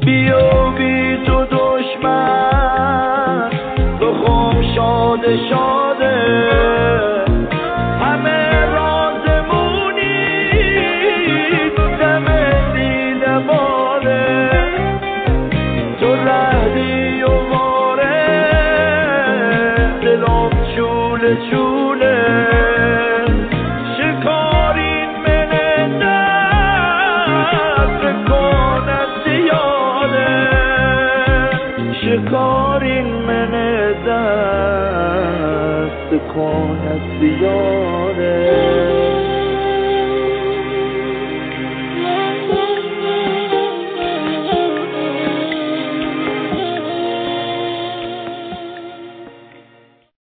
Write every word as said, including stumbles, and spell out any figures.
بیا بی تو دشمن تو خم شاده شاده همه رازمونی دم دیده باله تو رهدی و واره دلم چوله چوله شکارین من دست کنت زیاده شکارین من دست کنت زیاده